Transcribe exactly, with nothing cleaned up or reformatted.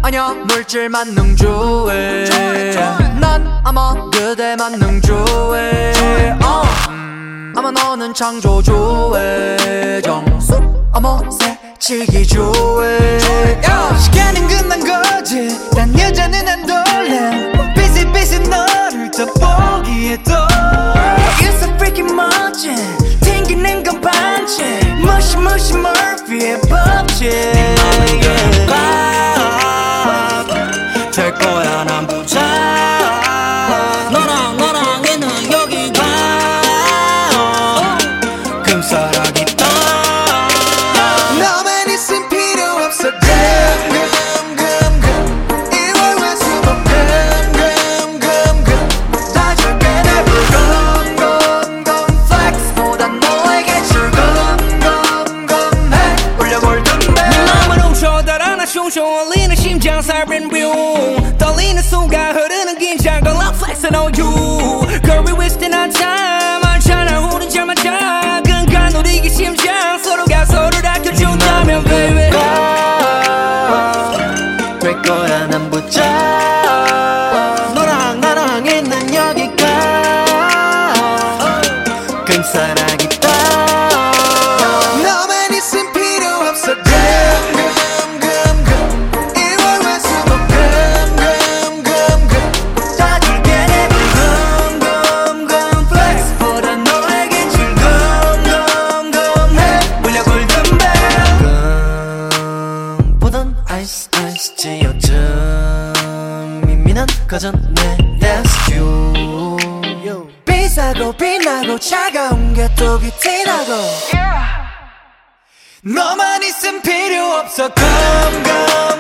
아니야 물질만 능주해 난 아마 그대만 능주해 어. 음, 아마 너는 창조주해 정수 어머 새치기 주해 시간은 끝난 거지 단 여자는 안 돌려 비슷비슷 너를 더 보기에도 You're so freaking 멋진 튕기는 건 반칙 무시무시 머피의 법칙 될 거야 난 부자 너랑 너랑 있는 여기가 금사라기다 너만 있음 필요 없어 금금금금 일월화수목 금금금금 다 줄게 내 불금금금 플렉스보다 너에게 출금금금해 올려 골든벨 네 맘을 훔쳐달아 나 숑숑 울리는 심장 사이렌 뷰 떨리는 순간 흐르는 긴장 Girl I'm flexing on you Girl we wasting our time 알잖아 우린 잘 맞아 끈간 우리의 심장 서로가 서로를 아껴준다면 baby 될 거야 난 부자 너랑 나랑 있는 여기가 금사라기다 너만 있음 필요 없어 아이스 아이스 지어준 미미는 거졌네 That's you 비싸고 빛나고 차가운 게 또 귀티나고 yeah. 너만 있음 필요 없어 Come come